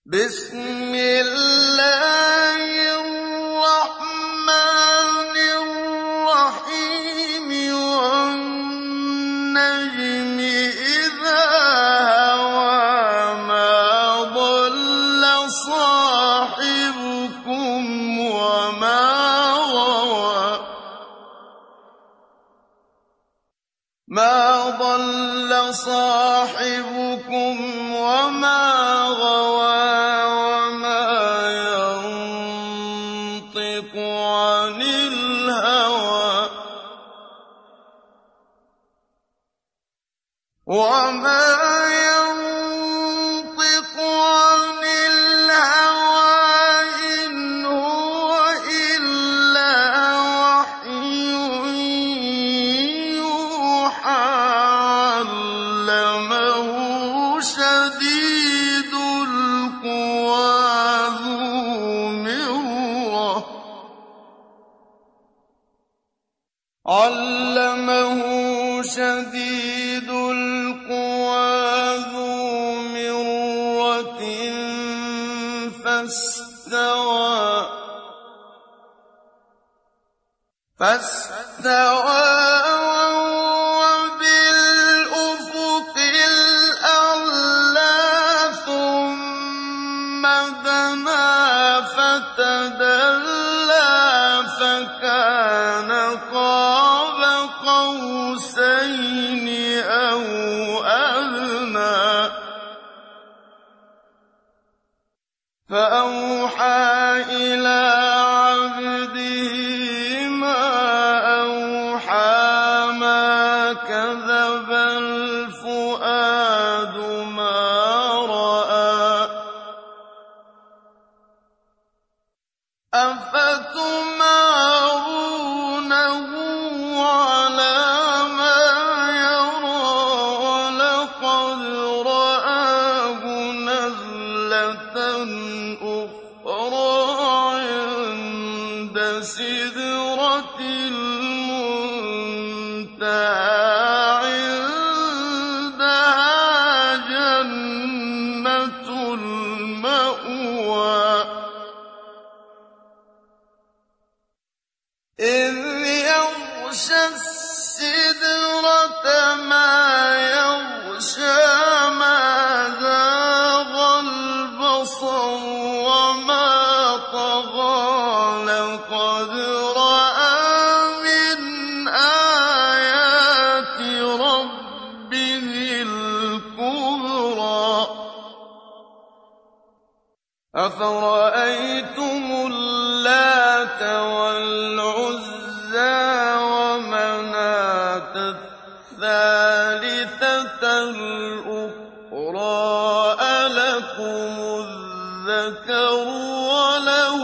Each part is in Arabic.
بسم الله الرحمن الرحيم والنجم إذا هوى ما ضل صاحبكم وما غوى وما ينطق عن الهوى إن هو إلا وحي يوحى علمه شديد القوى ذو مرة فاستوى وهو بالأفق الأعلى ثم دنا فتدلى فكان قاب قوسين أو أدنى فأوحى إلى عبده ما أوحى ما كذب الفؤاد ما رأى أفتمارونه على ما يرى ولقد رآه نزلة أخرى عند سدرة المنتهى عندها جنة المأوى إذ يغشى السدرة ما يغشى ما زاغ البصر وما طغى لقد رأى من آيات ربه الكبرى أفرأيتم اللات والعزى ومناة الثالثة الأخرى ألكم الذكر وله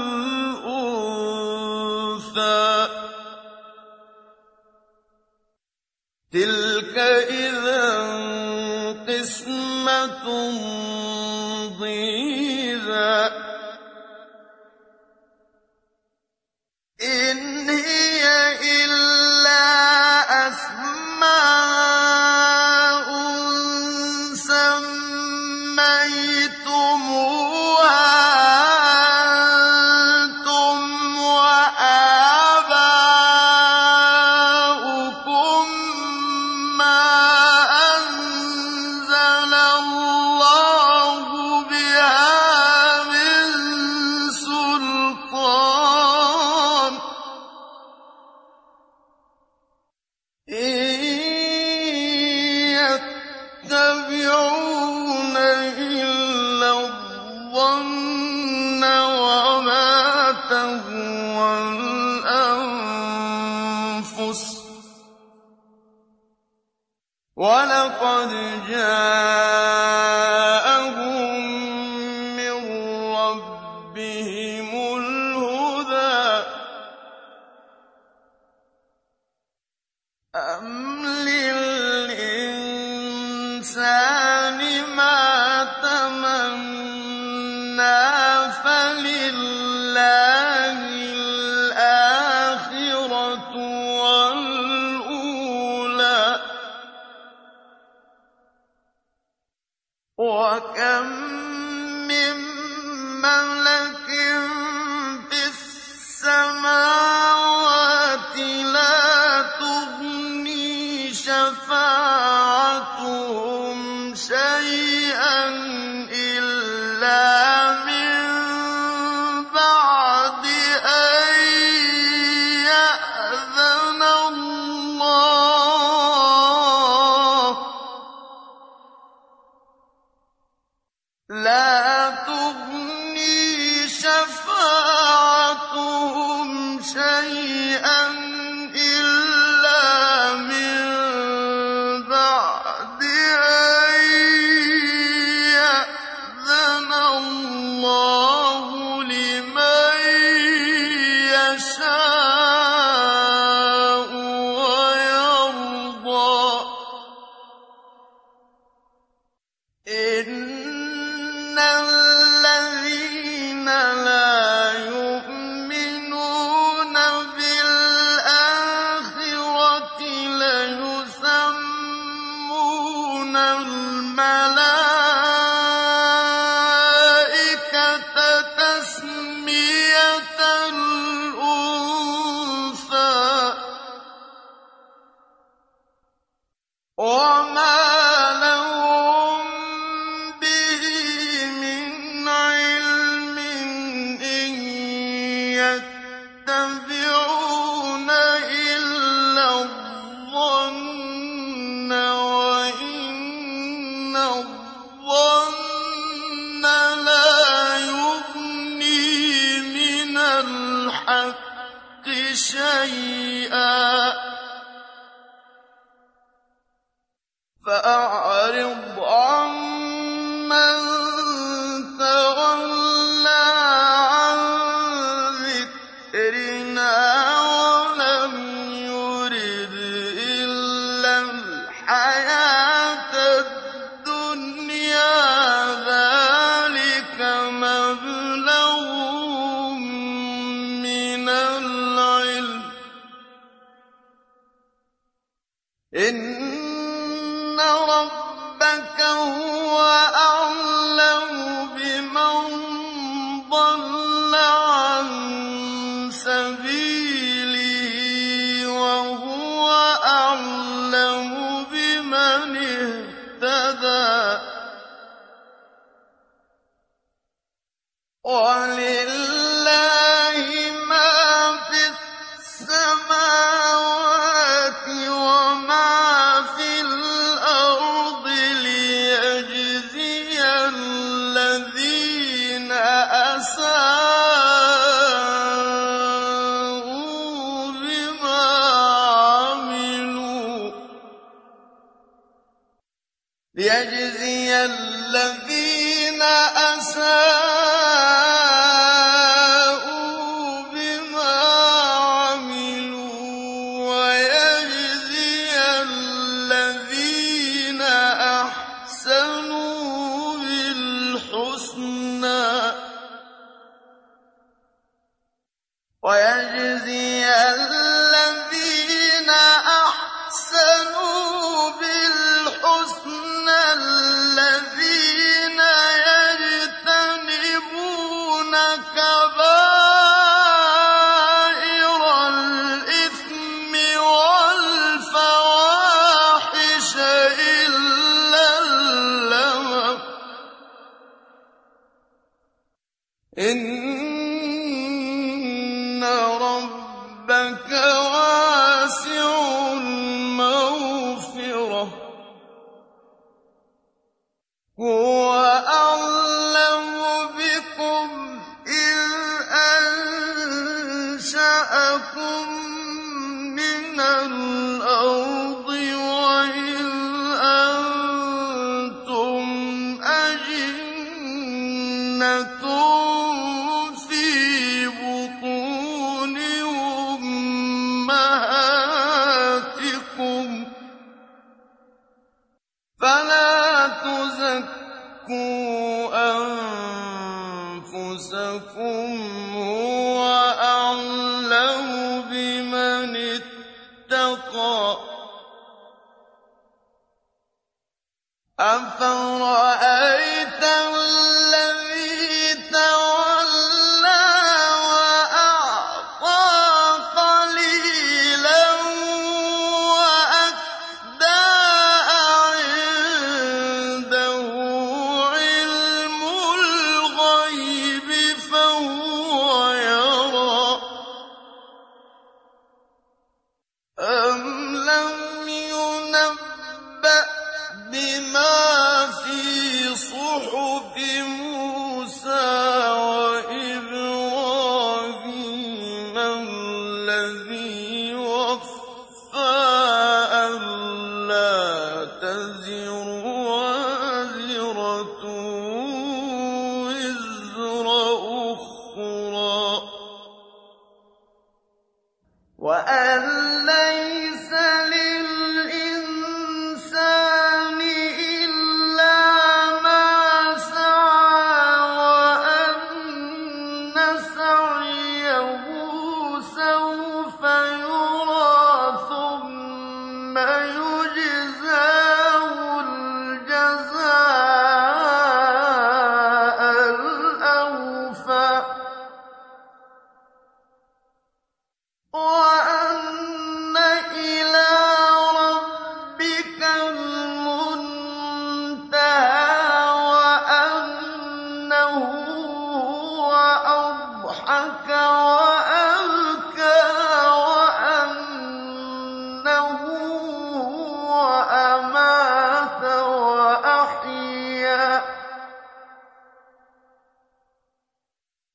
الأنثى تلك إذا قسمة ضيزى إن هي إلا أسماء سميتموها أنتم وآباؤكم ما أنزل الله بها من سلطان إن يتبعون إلا الظن وما تهوى الأنفس ولقد جاءهم من ربهم الهدى أم للإنسان ما تمنى فلله الآخرة والأولى وكم من لا تغني شفاعتهم شيئا إلا من بعد أن يأذن الله لمن يشاء ويرضى إن الذين لا يؤمنون بالآخرة ليسمون الملائكة تسمية الأنثى وما لهم به من علم إن يتبعون إلا الظن وإن الظن لا يغني من الحق شيئا فأعرض عمن تولى عن ذكرنا ولم يرد إلا الحياة الدنيا ذلك مبلغهم من العلم إن ربك هو أعلم بمن ضل عن سبيله وهو أعلم بمن اهتدى ولله ما في السماوات وما في الأرض ليجزي الذين أساءوا بما عملوا ليجزي الذين أساءوا بما عملوا ويجزي الذين أحسنوا بالحسنى ويجزي الذين أحسنوا بالحسنى الذين يجتنبون كبائر الإثم والفواحش إلا اللمم إن ربك واسع المغفرة هو أعلم بكم إذ أنشأكم من الأرض وإذ أنتم أجنة في بطون أمهاتكم فلا تزكوا أنفسكم هو أعلم بمن اتقى أفرأيت الذي تولى وأعطى قليلا وأكدى عنده علم الغيب فهو يرى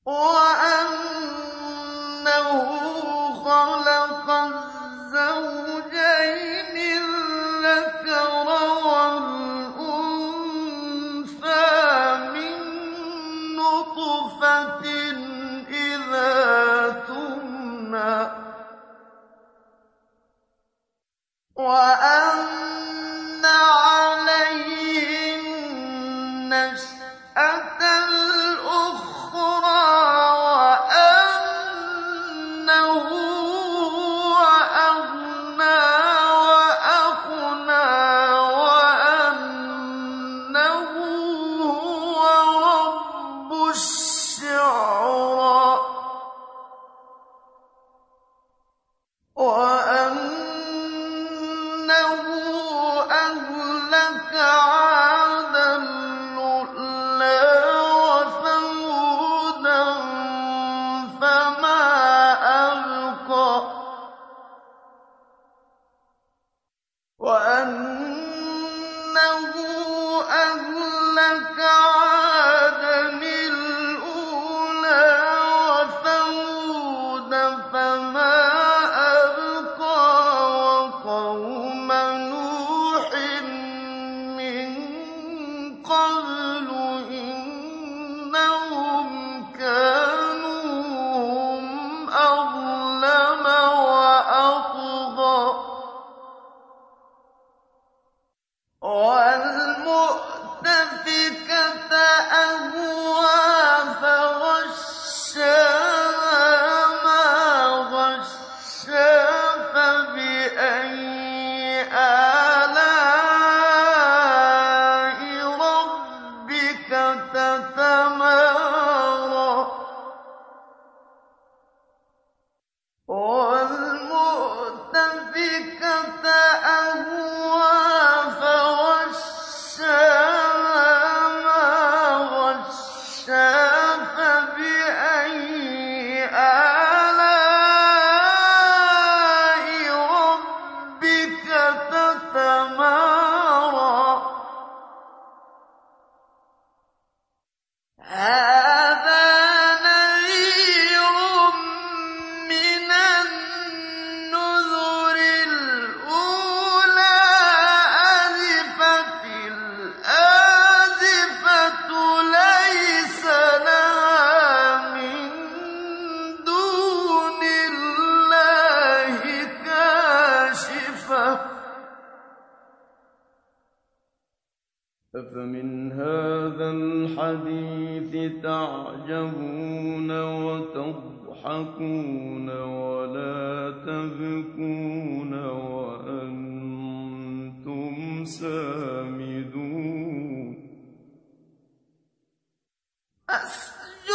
وَأَنَّهُ خَلَقَ الزَّوْجَيْنِ الذَّكَرَ وَالْأُنثَىٰ مِن نُّطْفَةٍ إِذَا تُمْنَىٰ وَأَنَّ عَلَيْهِ النَّشْأَةَ الْأُخْرَىٰ وَأَنَّهُ هُوَ أَغْنَىٰ وَأَقْنَىٰ وَأَنَّهُ هُوَ رَبُّ الشِّعْرَىٰ وَأَنَّهُ أَهْلَكَ عَادًا الْأُولَىٰ وَثَمُودَ فَمَا أَبْقَىٰ وَأَنَّهُ أَهْلَكَ عَادًا الْأُولَىٰ وَثَمُودَ فَمَا أَبْقَىٰ وَقَوْمَ نُوحٍ مِّن قَبْلُ ۖ إِنَّهُمْ كَانُوا هُمْ أَظْلَمَ وَأَطْغَىٰ وَالْمُؤْتَفِكَةَ أَهْوَىٰ فَغَشَّاهَا مَا غَشَّىٰ فَبِأَيِّ آلَاءِ رَبِّكَ تَتَمَارَىٰ وَالْمُؤْتَفِكَةَ أَهْوَىٰ فَغَشَّاهَا مَا غَشَّىٰ فَبِأَيِّ آلَاءِ رَبِّكَ تَتَمَارَىٰ هَٰذَا نَذِيرٌ مِّنَ النُّذُرِ الْأُولَىٰ أَزِفَتِ الْآزِفَةُ لَيْسَ لَهَا مِن دُونِ اللَّهِ كَاشِفَةٌ أَفَمِنْ هَٰذَا الْحَدِيثِ تَعْجَبُونَ وَتَضْحَكُونَ وَلَا تَبْكُونَ وَأَنتُمْ سَامِدُونَ